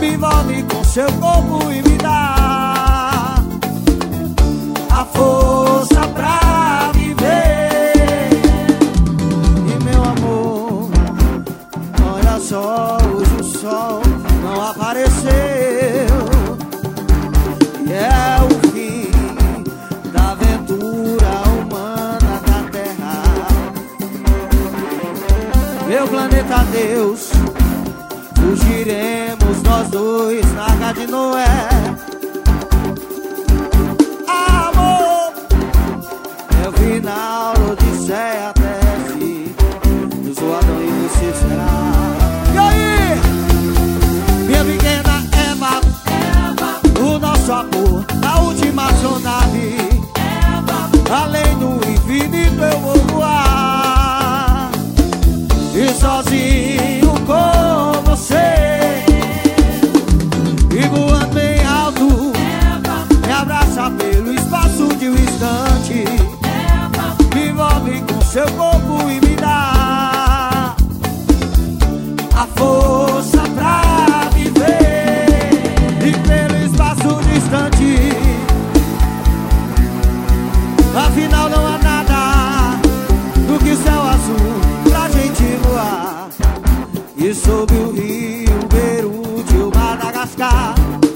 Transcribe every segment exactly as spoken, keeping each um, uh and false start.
me envolve com seu corpo e me dá a força pra viver. E meu amor, olha só, hoje o sol não apareceu, e é o fim da aventura humana da Terra. Meu planeta Deus, fugiremos nós dois na Arca de Noé. Amor, é o final da Odisseia terrestre. Eu sou Adão e você será. E aí, minha pequena Eva, Eva, o nosso amor na última astronave. Eva, além do infinito eu vou voar, e sozinho com você, e voando bem alto, me abraça pelo espaço de um instante, me envolve com seu corpo e me dá a força pra viver. E pelo espaço distante, afinal não há nada do que céu azul pra gente voar. E sob o rio Beirute de Madagascar,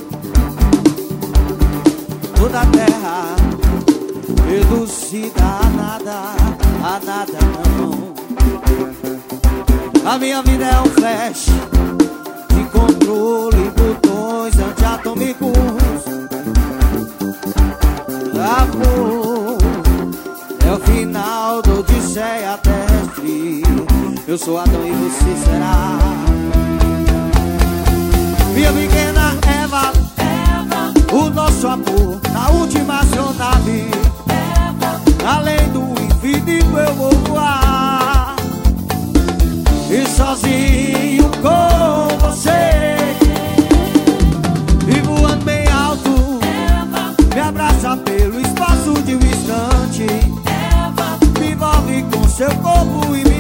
toda a terra reducida a nada, a nada não. A minha vida é um flash de controle, botões antiatômicos. Amor, é o final da Odisseia terrestre. Eu sou Adão e você será. Minha pequena Eva, Eva, o nosso amor na última astronave. Eva, além do infinito eu vou voar, e sozinho com você, e voando bem alto, Eva, me abraça pelo espaço de um instante, Eva, me envolve com seu corpo e me